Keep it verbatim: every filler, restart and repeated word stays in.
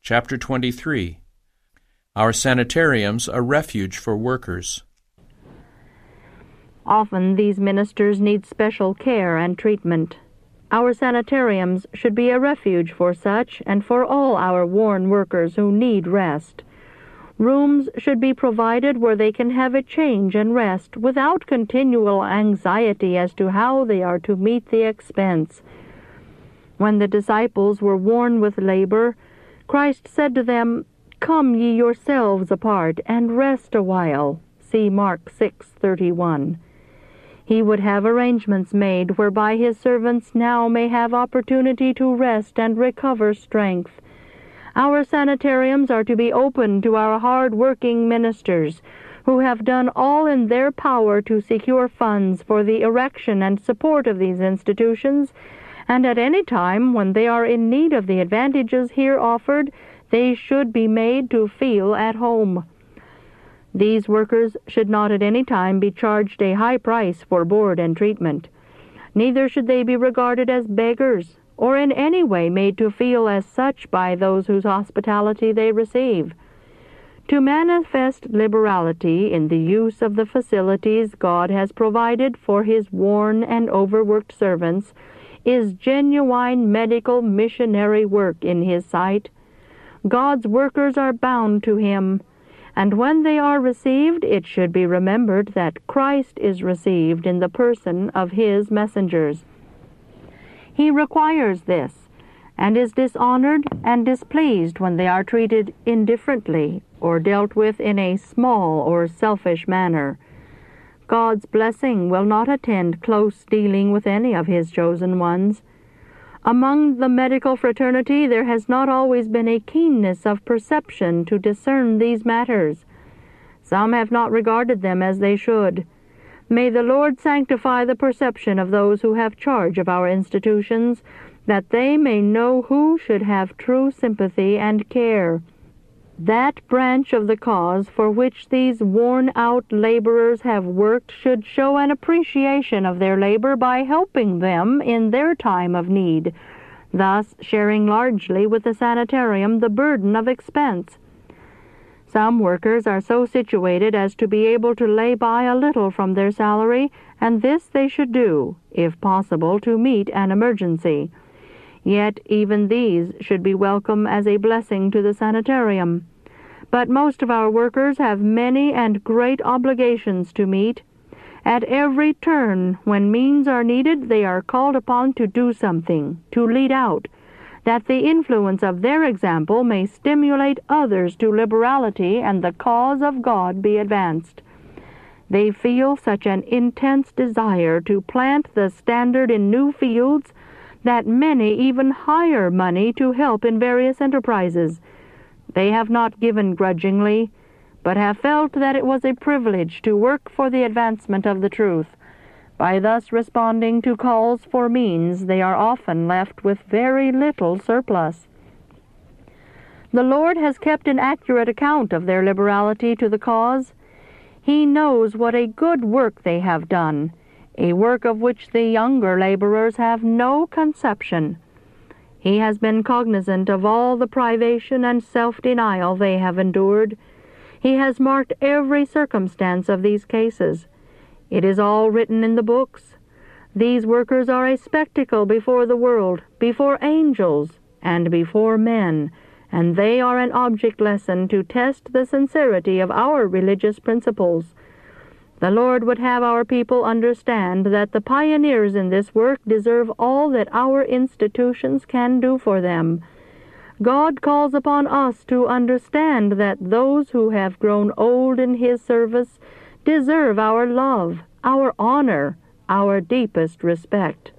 Chapter twenty-three. Our sanitariums a refuge for workers. Often these ministers need special care and treatment. Our sanitariums should be a refuge for such and for all our worn workers who need rest. Rooms should be provided where they can have a change and rest without continual anxiety as to how they are to meet the expense. When the disciples were worn with labor, Christ said to them, "Come ye yourselves apart and rest a while." See Mark six thirty-one. He would have arrangements made whereby his servants now may have opportunity to rest and recover strength. Our sanitariums are to be open to our hard-working ministers, who have done all in their power to secure funds for the erection and support of these institutions, and at any time when they are in need of the advantages here offered, they should be made to feel at home. These workers should not at any time be charged a high price for board and treatment. Neither should they be regarded as beggars, or in any way made to feel as such by those whose hospitality they receive. To manifest liberality in the use of the facilities God has provided for his worn and overworked servants is genuine medical missionary work in his sight. God's workers are bound to him, and when they are received, it should be remembered that Christ is received in the person of his messengers. He requires this, and is dishonored and displeased when they are treated indifferently or dealt with in a small or selfish manner. God's blessing will not attend close dealing with any of his chosen ones. Among the medical fraternity there has not always been a keenness of perception to discern these matters. Some have not regarded them as they should. May the Lord sanctify the perception of those who have charge of our institutions, that they may know who should have true sympathy and care. That branch of the cause for which these worn-out laborers have worked should show an appreciation of their labor by helping them in their time of need, thus sharing largely with the sanitarium the burden of expense. Some workers are so situated as to be able to lay by a little from their salary, and this they should do, if possible, to meet an emergency. Yet even these should be welcome as a blessing to the sanitarium. But most of our workers have many and great obligations to meet. At every turn, when means are needed, they are called upon to do something, to lead out, that the influence of their example may stimulate others to liberality and the cause of God be advanced. They feel such an intense desire to plant the standard in new fields that many even hire money to help in various enterprises. They have not given grudgingly, but have felt that it was a privilege to work for the advancement of the truth. By thus responding to calls for means, they are often left with very little surplus. The Lord has kept an accurate account of their liberality to the cause. He knows what a good work they have done, a work of which the younger laborers have no conception. He has been cognizant of all the privation and self-denial they have endured. He has marked every circumstance of these cases. It is all written in the books. These workers are a spectacle before the world, before angels, and before men, and they are an object lesson to test the sincerity of our religious principles. The Lord would have our people understand that the pioneers in this work deserve all that our institutions can do for them. God calls upon us to understand that those who have grown old in his service deserve our love, our honor, our deepest respect.